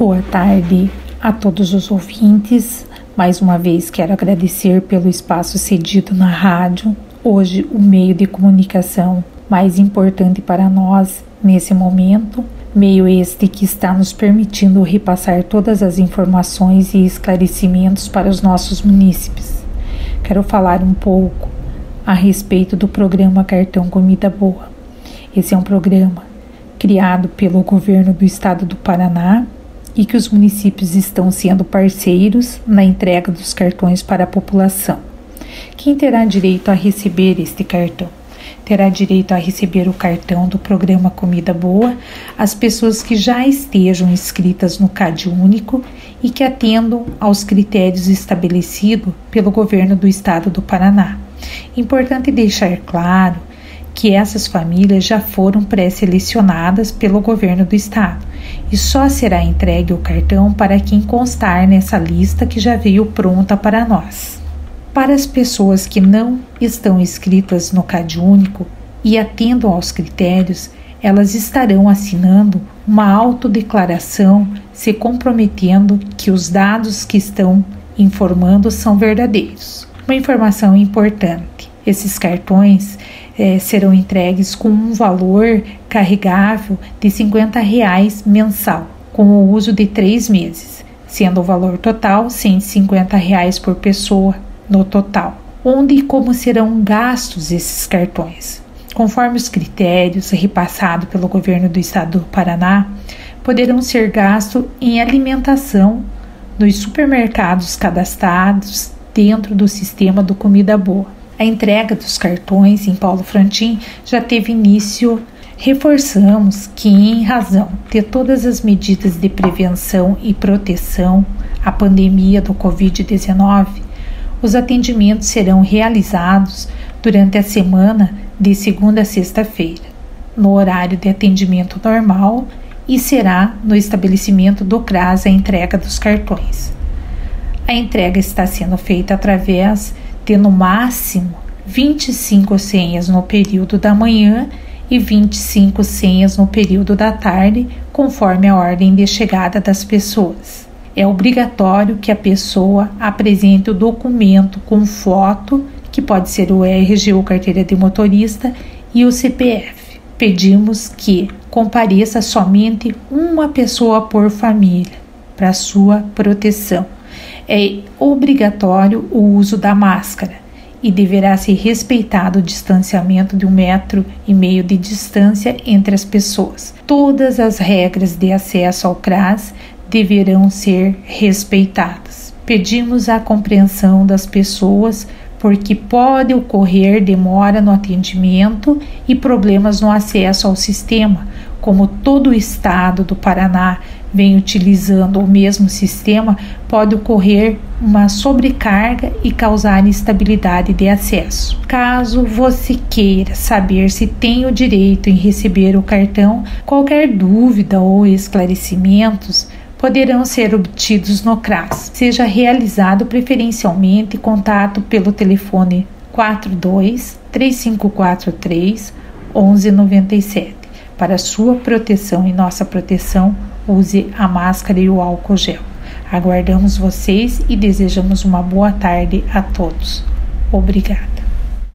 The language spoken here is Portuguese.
Boa tarde a todos os ouvintes. Mais uma vez quero agradecer pelo espaço cedido na rádio. Hoje o meio de comunicação mais importante para nós nesse momento, meio este que está nos permitindo repassar todas as informações e esclarecimentos para os nossos munícipes. Quero falar um pouco a respeito do programa Cartão Comida Boa. Esse é um programa criado pelo governo do estado do Paraná e que os municípios estão sendo parceiros na entrega dos cartões para a população. Quem terá direito a receber este cartão? Terá direito a receber o cartão do programa Comida Boa as pessoas que já estejam inscritas no CadÚnico e que atendam aos critérios estabelecidos pelo governo do estado do Paraná. Importante deixar claro que essas famílias já foram pré-selecionadas pelo governo do estado e só será entregue o cartão para quem constar nessa lista que já veio pronta para nós. Para as pessoas que não estão inscritas no CadÚnico e atendam aos critérios, elas estarão assinando uma autodeclaração se comprometendo que os dados que estão informando são verdadeiros. Uma informação importante: esses cartões serão entregues com um valor carregável de R$ 50 mensal, com o uso de 3 meses, sendo o valor total R$ 150 por pessoa no total. Onde e como serão gastos esses cartões? Conforme os critérios repassados pelo governo do estado do Paraná, poderão ser gastos em alimentação nos supermercados cadastrados dentro do sistema do Comida Boa. A entrega dos cartões em Paulo Frontin já teve início. Reforçamos que, em razão de todas as medidas de prevenção e proteção à pandemia do Covid-19, os atendimentos serão realizados durante a semana de segunda a sexta-feira, no horário de atendimento normal, e será no estabelecimento do CRAS a entrega dos cartões. A entrega está sendo feita através de, no máximo, 25 senhas no período da manhã e 25 senhas no período da tarde, conforme a ordem de chegada das pessoas. É obrigatório que a pessoa apresente o documento com foto, que pode ser o RG ou carteira de motorista, e o CPF. Pedimos que compareça somente uma pessoa por família, para sua proteção. É obrigatório o uso da máscara e deverá ser respeitado o distanciamento de 1,5 metro de distância entre as pessoas. Todas as regras de acesso ao CRAS deverão ser respeitadas. Pedimos a compreensão das pessoas porque pode ocorrer demora no atendimento e problemas no acesso ao sistema. Como todo o estado do Paraná vem utilizando o mesmo sistema, pode ocorrer uma sobrecarga e causar instabilidade de acesso. Caso você queira saber se tem o direito em receber o cartão, qualquer dúvida ou esclarecimentos poderão ser obtidos no CRAS. Seja realizado preferencialmente contato pelo telefone 42 3543 1197. Para sua proteção e nossa proteção, use a máscara e o álcool gel. Aguardamos vocês e desejamos uma boa tarde a todos. Obrigada.